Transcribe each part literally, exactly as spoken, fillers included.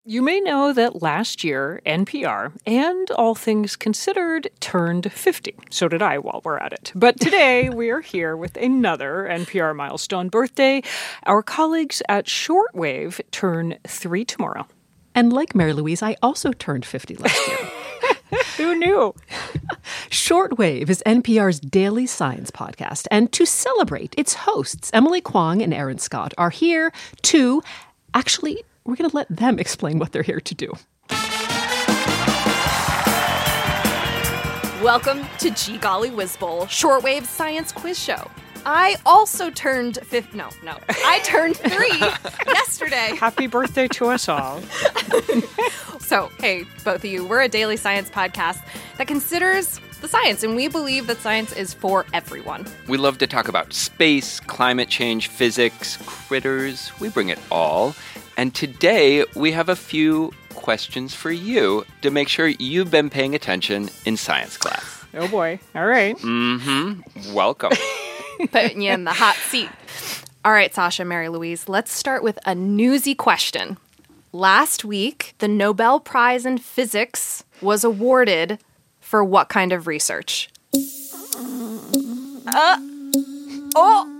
You may know that last year, N P R, and All Things Considered, turned fifty. So did I while we're at it. But today, we are here with another N P R milestone birthday. Our colleagues at Shortwave turn three tomorrow. And like Mary Louise, I also turned fifty last year. Who knew? Shortwave is N P R's daily science podcast. And to celebrate, its hosts, Emily Kwong and Aaron Scott, are here to actually... We're going to let them explain what they're here to do. Welcome to Gee Golly Whiz Bowl, Shortwave's science quiz show. I also turned fifty. No, no. I turned three yesterday. Happy birthday to us all. So, hey, both of you, we're a daily science podcast that considers the science, and we believe that science is for everyone. We love to talk about space, climate change, physics, critters. We bring it all. And today, we have a few questions for you to make sure you've been paying attention in science class. Oh, boy. All right. Mm-hmm. Welcome. Putting you in the hot seat. All right, Sasha, Mary Louise, let's start with a newsy question. Last week, the Nobel Prize in Physics was awarded for what kind of research? Uh, oh!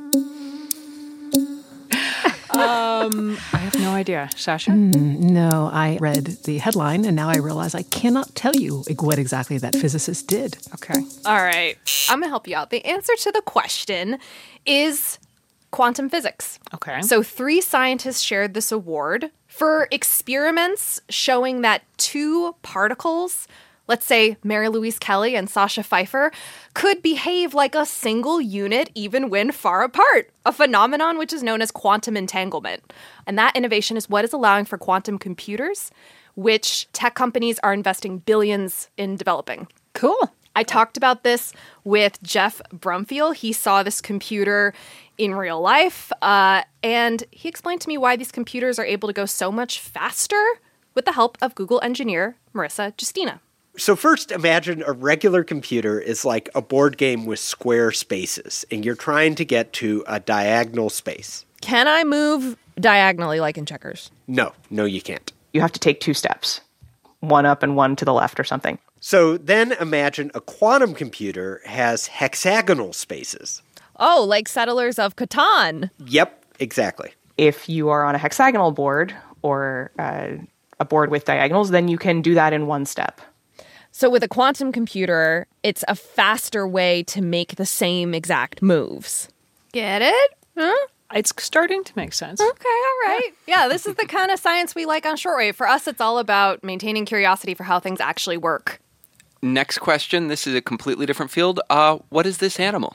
Um, I have no idea. Sasha? Mm, no, I read the headline, and now I realize I cannot tell you what exactly that physicist did. Okay. All right. I'm going to help you out. The answer to the question is quantum physics. Okay. So three scientists shared this award for experiments showing that two particles, let's say Mary Louise Kelly and Sasha Pfeiffer, could behave like a single unit even when far apart, a phenomenon which is known as quantum entanglement. And that innovation is what is allowing for quantum computers, which tech companies are investing billions in developing. Cool. I talked about this with Jeff Brumfield. He saw this computer in real life, uh, and he explained to me why these computers are able to go so much faster with the help of Google engineer Marissa Justina. So first, imagine a regular computer is like a board game with square spaces, and you're trying to get to a diagonal space. Can I move diagonally like in checkers? No, no, you can't. You have to take two steps, one up and one to the left or something. So then imagine a quantum computer has hexagonal spaces. Oh, like Settlers of Catan. Yep, exactly. If you are on a hexagonal board or uh, a board with diagonals, then you can do that in one step. So with a quantum computer, it's a faster way to make the same exact moves. Get it? Huh? It's starting to make sense. Okay, all right. Yeah, this is the kind of science we like on Shortwave. For us, it's all about maintaining curiosity for how things actually work. Next question. This is a completely different field. Uh, what is this animal?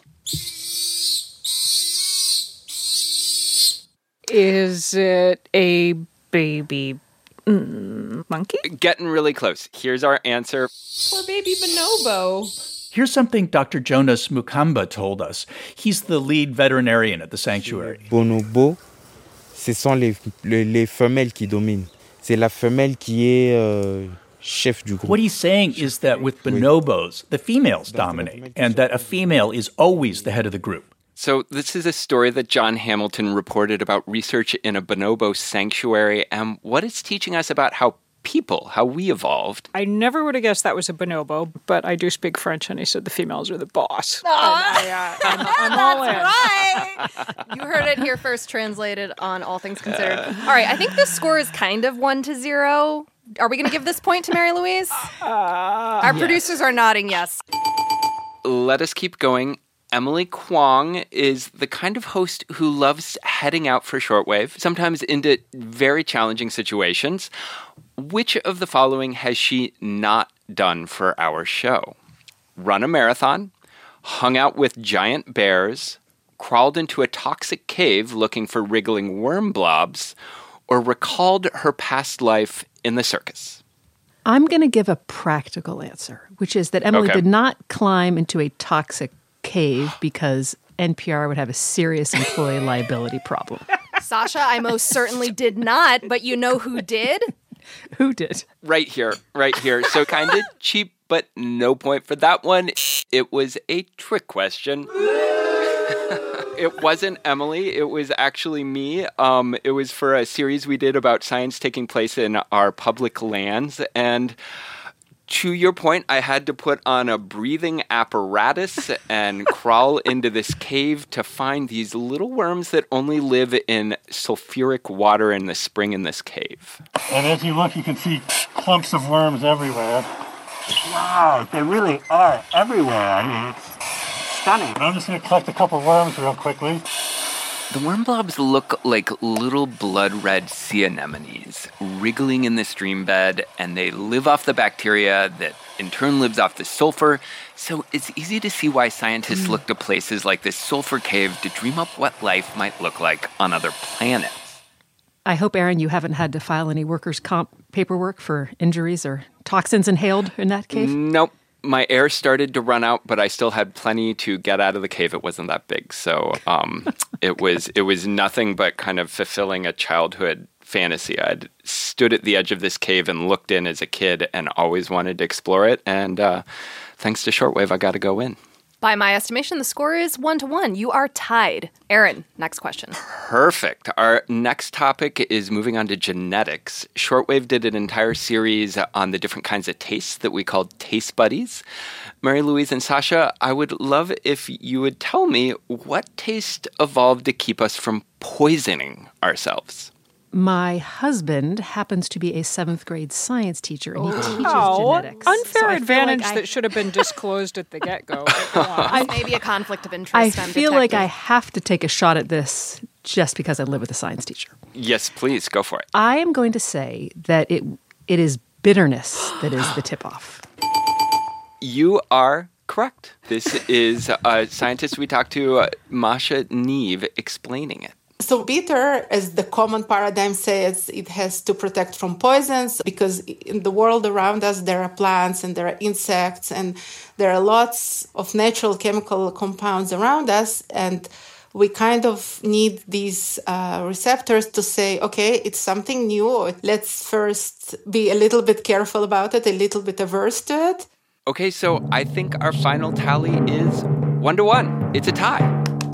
Is it a baby mm, monkey? Getting really close. Here's our answer. Poor baby bonobo. Here's something Doctor Jonas Mukamba told us. He's the lead veterinarian at the sanctuary. Bonobo, ce sont les, les, les femelles qui dominent. C'est la femelle qui est euh, chef du groupe. What he's saying is that with bonobos, the females dominate, and that a female is always the head of the group. So this is a story that John Hamilton reported about research in a bonobo sanctuary and what it's teaching us about how people, how we evolved. I never would have guessed that was a bonobo, but I do speak French, and he said the females are the boss. Oh, I, uh, I'm, I'm all in. Right. You heard it here first, translated on All Things Considered. All right, I think the score is kind of one to zero. Are we going to give this point to Mary Louise? Uh, Our yes. producers are nodding yes. Let us keep going. Emily Kwong is the kind of host who loves heading out for shortwave, sometimes into very challenging situations. Which of the following has she not done for our show? Run a marathon, hung out with giant bears, crawled into a toxic cave looking for wriggling worm blobs, or recalled her past life in the circus? I'm going to give a practical answer, which is that Emily Okay. did not climb into a toxic cave because N P R would have a serious employee liability problem. Sasha, I most certainly did not, but you know who did? Who did? Right here, right here. So kind of cheap, but no point for that one. It was a trick question. it wasn't Emily. It was actually me. Um, it was for a series we did about science taking place in our public lands. And to your point, I had to put on a breathing apparatus and crawl into this cave to find these little worms that only live in sulfuric water in the spring in this cave. And as you look, you can see clumps of worms everywhere. Wow, they really are everywhere. I mean, it's stunning. I'm just going to collect a couple worms real quickly. The worm blobs look like little blood-red sea anemones wriggling in the stream bed, and they live off the bacteria that in turn lives off the sulfur. So it's easy to see why scientists mm. look to places like this sulfur cave to dream up what life might look like on other planets. I hope, Aaron, you haven't had to file any workers' comp paperwork for injuries or toxins inhaled in that cave? Nope. My air started to run out, but I still had plenty to get out of the cave. It wasn't that big. So um, it was it was nothing but kind of fulfilling a childhood fantasy. I'd stood at the edge of this cave and looked in as a kid and always wanted to explore it. And uh, thanks to Shortwave, I got to go in. By my estimation, the score is one to one. You are tied. Aaron, next question. Perfect. Our next topic is moving on to genetics. Shortwave did an entire series on the different kinds of tastes that we called taste buddies. Mary Louise and Sasha, I would love if you would tell me what taste evolved to keep us from poisoning ourselves. My husband happens to be a seventh grade science teacher, and he teaches oh, genetics. Unfair so advantage like I, that should have been disclosed at the get-go. I, maybe a conflict of interest. I I'm feel detecting. like I have to take a shot at this just because I live with a science teacher. Yes, please, go for it. I am going to say that it it is bitterness that is the tip-off. You are correct. This is a scientist we talked to, uh, Masha Neve, explaining it. So bitter, as the common paradigm says, it has to protect from poisons because in the world around us there are plants and there are insects and there are lots of natural chemical compounds around us, and we kind of need these uh, receptors to say, okay, it's something new. Let's first be a little bit careful about it, a little bit averse to it. Okay, so I think our final tally is one to one. It's a tie.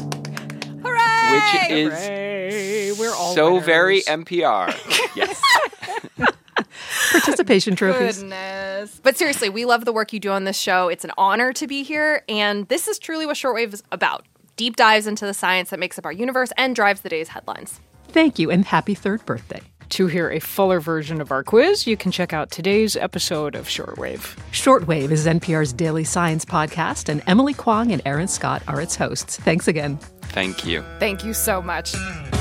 Which is Hooray! We're all so winners. very N P R. Yes. Participation trophies. Goodness. But seriously, we love the work you do on this show. It's an honor to be here. And this is truly what Shortwave is about. Deep dives into the science that makes up our universe and drives the day's headlines. Thank you, and happy third birthday. To hear a fuller version of our quiz, you can check out today's episode of Shortwave. Shortwave is N P R's daily science podcast, and Emily Kwong and Aaron Scott are its hosts. Thanks again. Thank you. Thank you so much.